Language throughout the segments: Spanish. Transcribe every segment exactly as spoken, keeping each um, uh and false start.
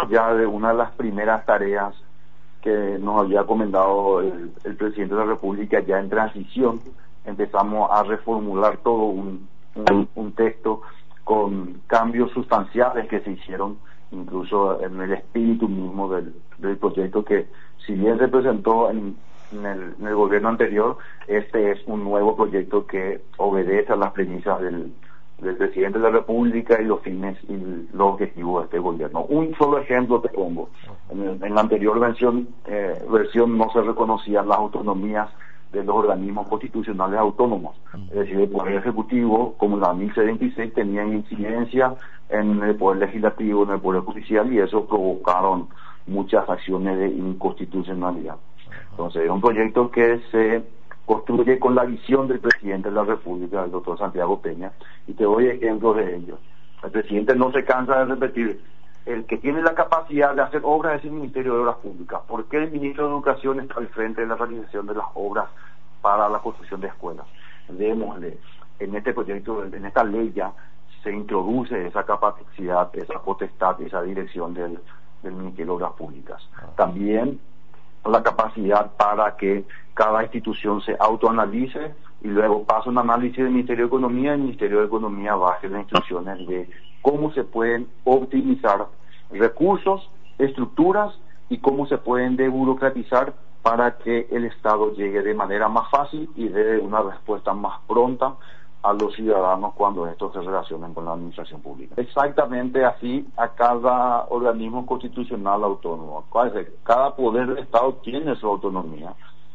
venimos ya de una de las primeras tareas que nos había comentado el, el presidente de la República ya en transición. Empezamos a reformular todo un, un, un texto con cambios sustanciales que se hicieron, incluso en el espíritu mismo del, del proyecto, que si bien se presentó en, en, el, en el gobierno anterior, este es un nuevo proyecto que obedece a las premisas del, del presidente de la República y los fines y los objetivos de este gobierno. Un solo ejemplo te pongo. En, el, en la anterior versión, eh, versión no se reconocían las autonomías de los organismos constitucionales autónomos, es decir, el Poder Ejecutivo, como la mil setenta y seis, tenían incidencia en el Poder Legislativo, en el Poder Judicial, y eso provocaron muchas acciones de inconstitucionalidad. Entonces, es un proyecto que se construye con la visión del presidente de la República, el doctor Santiago Peña, y te doy ejemplos de ello. El presidente no se cansa de repetir: el que tiene la capacidad de hacer obras es el Ministerio de Obras Públicas. ¿Por qué el ministro de Educación está al frente de la realización de las obras para la construcción de escuelas? Démosle, en este proyecto, en esta ley ya se introduce esa capacidad, esa potestad, esa dirección del, del Ministerio de Obras Públicas. También la capacidad para que cada institución se autoanalice y luego pase un análisis del Ministerio de Economía, y el Ministerio de Economía baje las instrucciones de cómo se pueden optimizar recursos, estructuras y cómo se pueden desburocratizar para que el Estado llegue de manera más fácil y dé una respuesta más pronta a los ciudadanos cuando estos se relacionen con la administración pública. Exactamente así a cada organismo constitucional autónomo. Cada poder del Estado tiene su autonomía,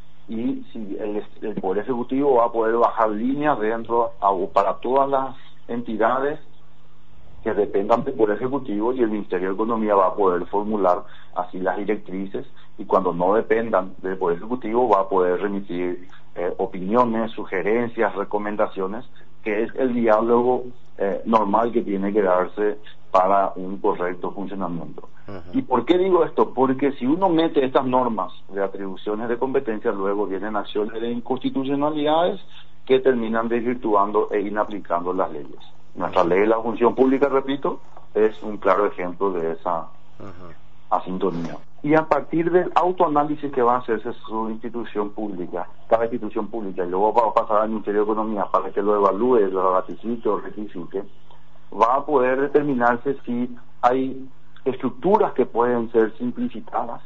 y si el, el Poder Ejecutivo va a poder bajar líneas dentro o para todas las entidades que dependan del Poder Ejecutivo, y el Ministerio de Economía va a poder formular así las directrices, y cuando no dependan del Poder Ejecutivo va a poder remitir eh, opiniones, sugerencias, recomendaciones, que es el diálogo eh, normal que tiene que darse para un correcto funcionamiento. Uh-huh. ¿Y por qué digo esto? Porque si uno mete estas normas de atribuciones de competencia, luego vienen acciones de inconstitucionalidades que terminan desvirtuando e inaplicando las leyes. Nuestra ley de la función pública, repito, es un claro ejemplo de esa uh-huh. asintonía. Y a partir del autoanálisis que va a hacerse su institución pública, cada institución pública, y luego va a pasar al Ministerio de Economía para que lo evalúe, lo ratifique o requisite, va a poder determinarse si hay estructuras que pueden ser simplificadas,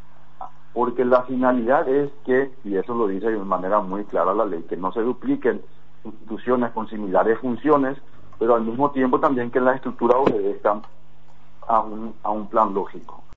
porque la finalidad es que, y eso lo dice de manera muy clara la ley, que no se dupliquen instituciones con similares funciones, pero al mismo tiempo también que la estructura obedezca a un, a un plan lógico.